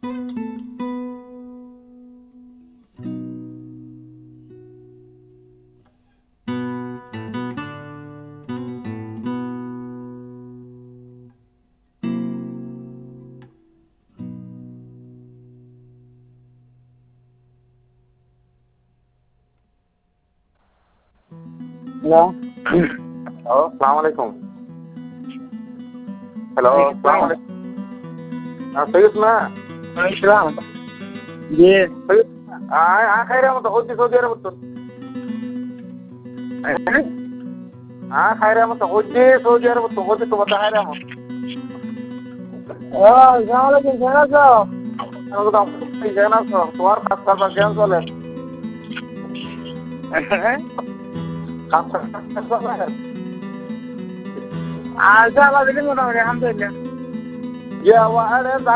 Hello, hello, আসসালামু আলাইকুম। Hello, আসসালামু আলাইকুম। সৈয়দ না? ইসলাম জি সৈয়দ খাইরা মতো হচ্ছে সৌদি আরব তো। খাইরা মতো হচ্ছে সৌদি আরব তো হচ্ছে তো বলতে খাইরা মতো। আসসালামু আলাইকুম, কেমন আছো? কেন আছো? তোমার কাজ কারবার কেমন চলে? কাজ চলে? আচ্ছা, আমাদের মোটামুটি আলহামদুলিল্লাহ। ইয়া